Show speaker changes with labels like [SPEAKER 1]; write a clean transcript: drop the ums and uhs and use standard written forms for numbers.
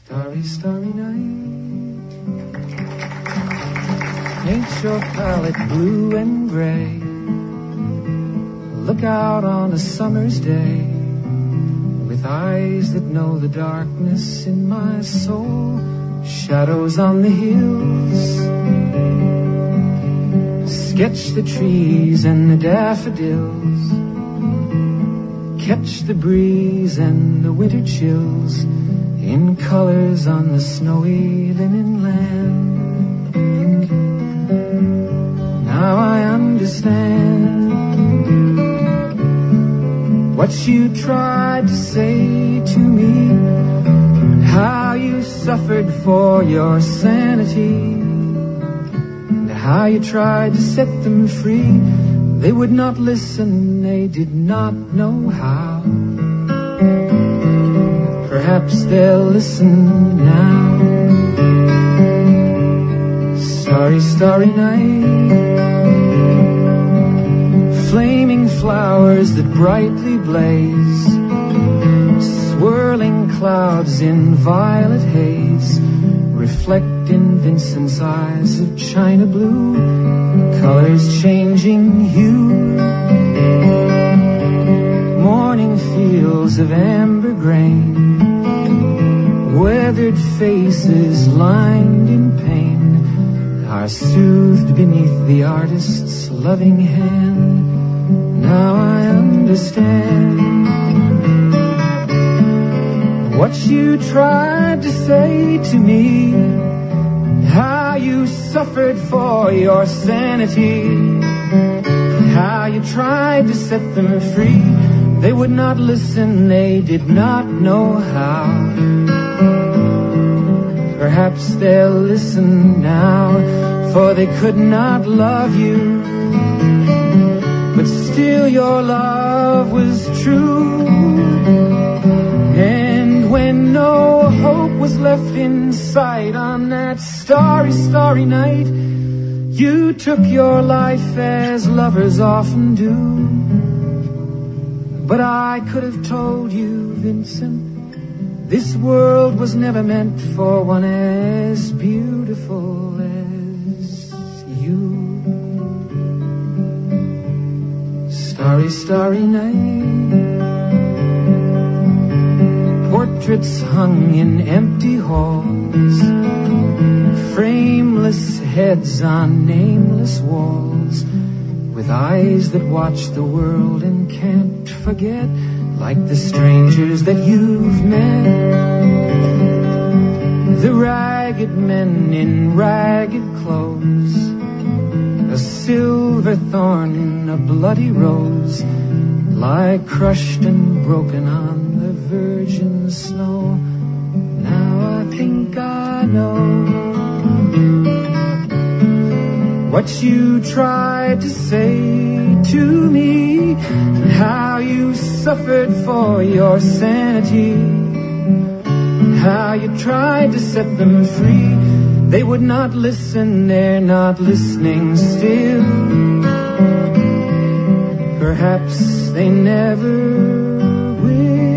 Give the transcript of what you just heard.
[SPEAKER 1] Starry, starry night. Paint your palette blue and gray. Look out on a summer's day with eyes that know the darkness in my soul. Shadows on the hills. Sketch the trees and the daffodils. Catch the breeze and the winter chills in colors on the snowy linen land. Now I understand what you tried to say to me, and how you suffered for your sanity, and how you tried to set them free. They would not listen, they did not know how. Perhaps they'll listen now. Starry, starry night. Flaming flowers that brightly blaze. Swirling clouds in violet haze. Reflect in Vincent's eyes of china blue. Colors changing hue. Morning fields of amber grain. Weathered faces lined in pain are soothed beneath the artist's loving hand. Now I understand what you tried to say to me, how you suffered for your sanity, how you tried to set them free. They would not listen, they did not know how. Perhaps they'll listen now, for they could not love you, but still your love was true. And when no hope was left in sight on that starry, starry night, you took your life as lovers often do. But I could have told you, Vincent, this world was never meant for one as beautiful as you. Starry, starry night. Portraits hung in empty halls. Frameless heads on nameless walls. With eyes that watch the world and can't forget. Like the strangers that you've met. The ragged men in ragged clothes. A silver thorn, a bloody rose, lie crushed and broken on the virgin snow. Now I think I know what you tried to say to me, and how you suffered for your sanity, and how you tried to set them free. They would not listen, they're not listening still. Perhaps they never will.